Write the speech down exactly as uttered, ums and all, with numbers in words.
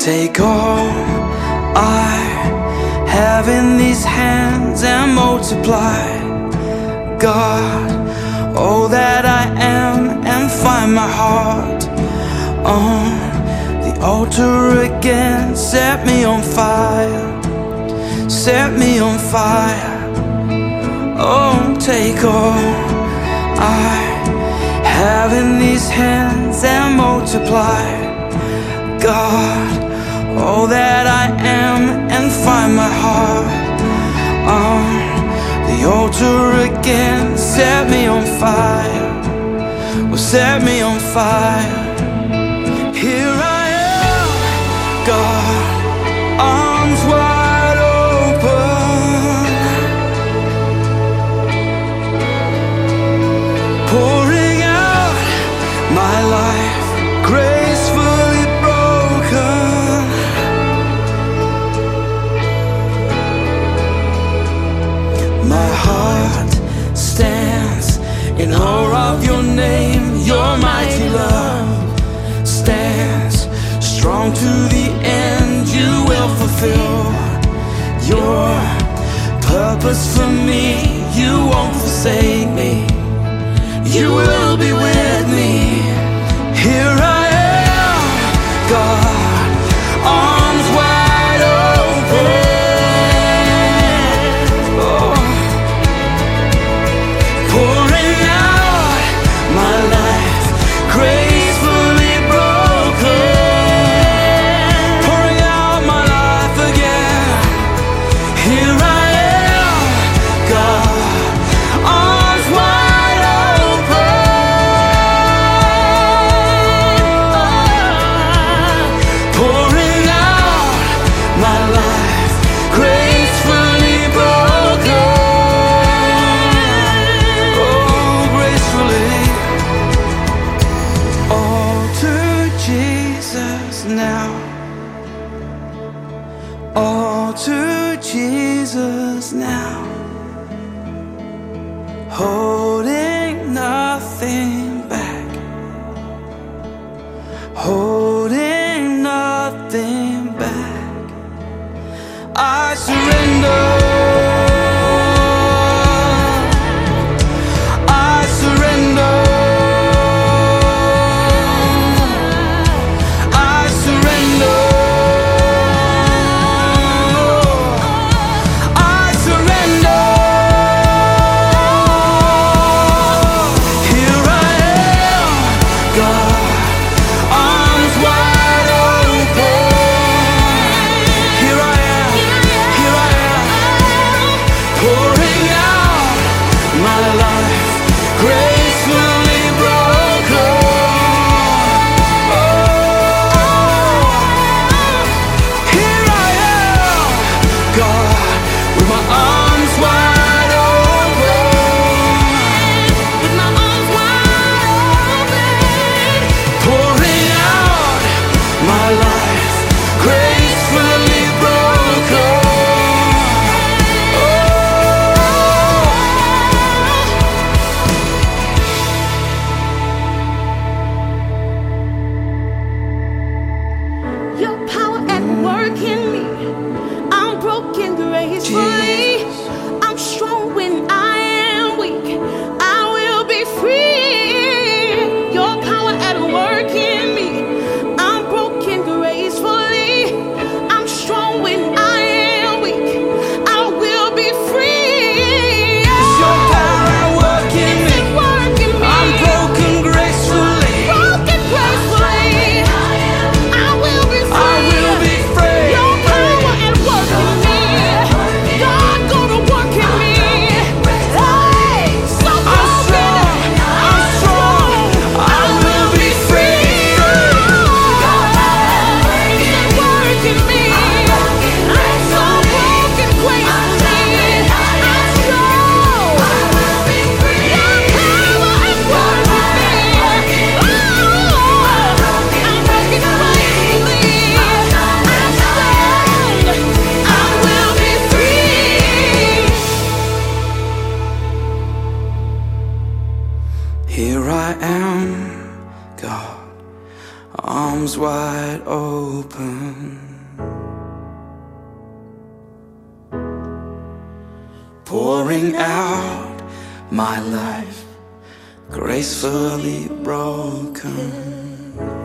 Take all I have in these hands and multiply, God, all that I am, and find my heart on the altar again. Set me on fire, set me on fire. Oh, take all I have in these hands and multiply, God, all that I am, and find my heart on the altar again. Set me on fire, well, set me on fire. Here I am, God, arms wide open, pouring out my life, gracefully broken. My heart stands in awe of your name. Your mighty love stands strong to the end. You will fulfill your purpose for me. You won't forsake me, you will be with me. Here I am, God, arms wide open, oh, pouring out my life, gracefully broken, pouring out my life again. Here I am, God, arms wide open, pouring out my life, gracefully broken, oh, gracefully. All to Jesus now, all to Jesus now, holding nothing back, holding nothing back. I surrender, I surrender, I surrender, I surrender. Here I am, God, arms wide open. Here I am, here I am, pouring out my life, gracefully broken. Oh, here I am, God, with my arms wide open, with my arms wide open, pouring out my life, gracefully broken. Your power at work in me. I'm broken gracefully. I'm arms wide open, pouring out my life, gracefully broken.